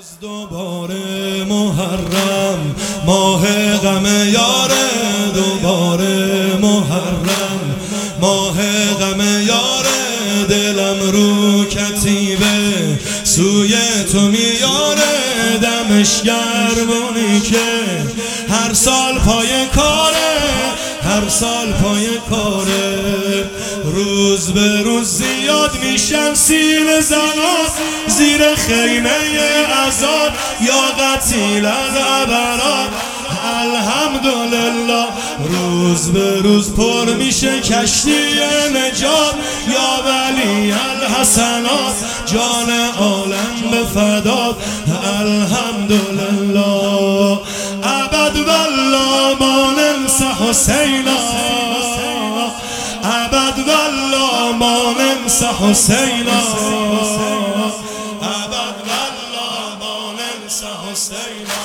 دوباره محرم ماه غم یاره، دوباره محرم ماه غم یاره، دلم رو کتیبه سوی تو میاره، دمش گرمونی که هر سال پای کاره، هر سال پای کاره، روز به روز زیاد میشن سیل زنان زیر خیمه اذان یا قتیل الابران. الحمدلله روز به روز پر میشه کشتی نجات یا ولی الحسنات، جان عالم به فدات. الحمدلله ابد والله ما ننسى حسینا، ابد والله ما ننسى حسینا، ابد والله ما ننسى حسینا،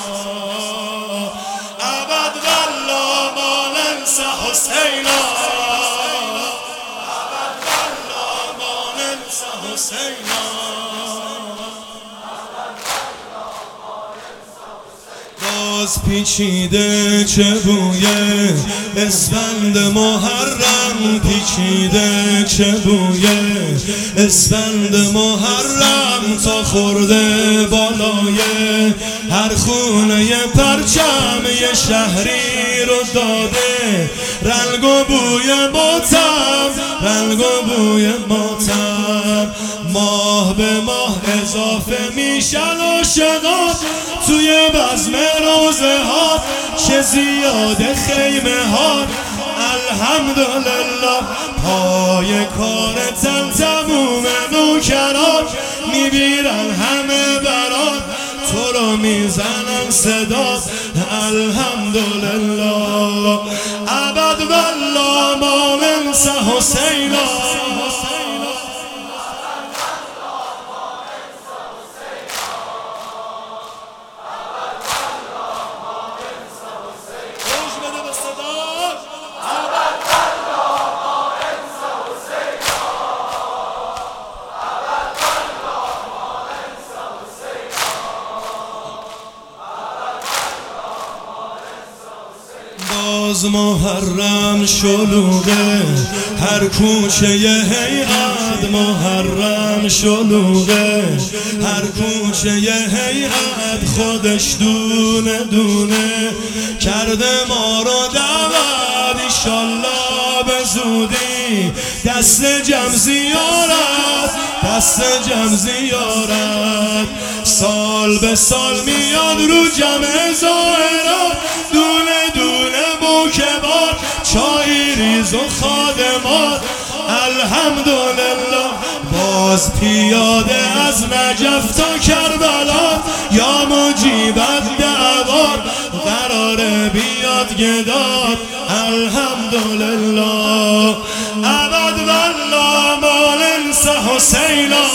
ابد والله ما ننسى حسینا، ابد والله ما ننسى حسینا. باز پیچیده چه بویه اسفند محرم، پیچیده چه بویه اسفند محرم، تا خورده بالای هر خونه پرچم یه شهری رو داده، رنگ و بوی ماتم، رنگ و بوی ماتم. ماه به ماه اضافه میشن عاشقان توی بزم روزه ها، چه زیاده خیمه ها. الحمدلله پای کار تموم نوکران میبیرن همه برات، تو رو میزنن صدات. الحمدلله ابد والله ما ننسى حسینا، باز محرم شلوغه هر کوچه هیئت، محرم شلوغه هر کوچه هیئت، خودش دونه دونه کرده ما رو دعوت. ایشالله به زودی دست جمع زیارت، دست جمع زیارت، سال به سال میاد رو جمع زائرات، دونه دونه موکبات، چای ریز و خادمات. الحمدلله باز پیاده از نجف تا کربلا، یا مجیبت دعوات قراره بیاد گداد. الحمدلله ابد والله ما ننسى حسینا،